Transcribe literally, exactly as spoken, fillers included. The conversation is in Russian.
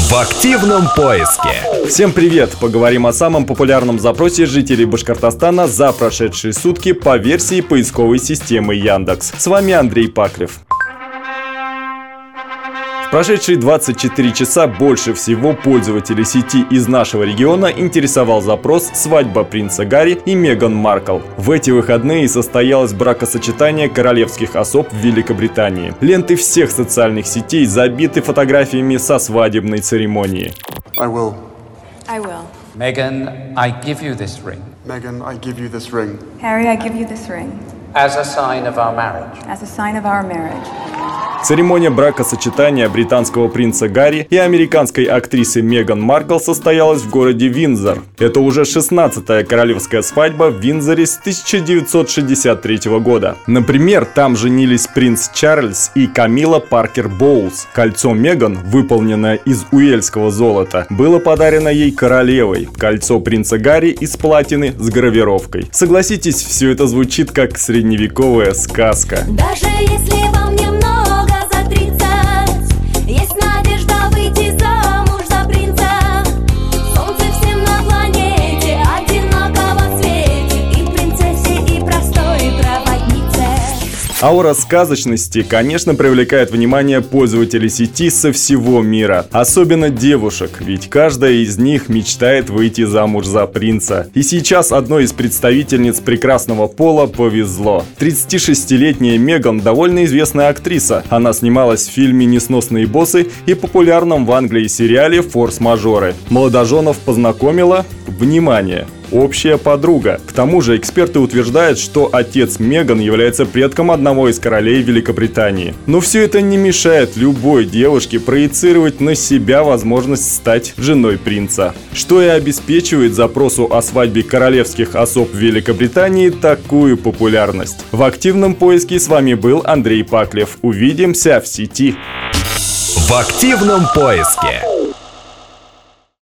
В активном поиске. Всем привет! Поговорим о самом популярном запросе жителей Башкортостана за прошедшие сутки по версии поисковой системы Яндекс. С вами Андрей Паклев. В прошедшие двадцать четыре часа больше всего пользователей сети из нашего региона интересовал запрос «Свадьба принца Гарри и Меган Маркл». В эти выходные состоялось бракосочетание королевских особ в Великобритании. Ленты всех социальных сетей забиты фотографиями со свадебной церемонии. I will. I will. Meghan, I give you this ring. Meghan, I give you this ring. Harry, I give you this ring As a sign of our marriage. as a sign of our marriage. Церемония бракосочетания британского принца Гарри и американской актрисы Меган Маркл состоялась в городе Виндзор. Это уже шестнадцатая королевская свадьба в Виндзоре с тысяча девятьсот шестьдесят третьего года. Например, там женились принц Чарльз и Камила Паркер Боулс. Кольцо Меган, выполненное из уэльского золота, было подарено ей королевой. Кольцо принца Гарри из платины с гравировкой. Согласитесь, все это звучит как средневековая сказка. Даже если вам немного за тридцать, есть надежда выйти замуж за принца. Солнце всем на планете одинаково светит, и принцессе, и простой проводнице. Аура сказочности, конечно, привлекает внимание пользователей сети со всего мира. Особенно девушек, ведь каждая из них мечтает выйти замуж за принца. И сейчас одной из представительниц прекрасного пола повезло. тридцатишестилетняя Меган довольно известная актриса. Она снималась в фильме «Несносные боссы» и популярном в Англии сериале «Форс-мажоры». Молодоженов познакомила, внимание, общая подруга. К тому же эксперты утверждают, что отец Меган является предком одного из королей Великобритании. Но все это не мешает любой девушке проецировать на себя возможность стать женой принца. Что и обеспечивает запросу о свадьбе королевских особ в Великобритании такую популярность. В активном поиске с вами был Андрей Паклев. Увидимся в сети. В активном поиске.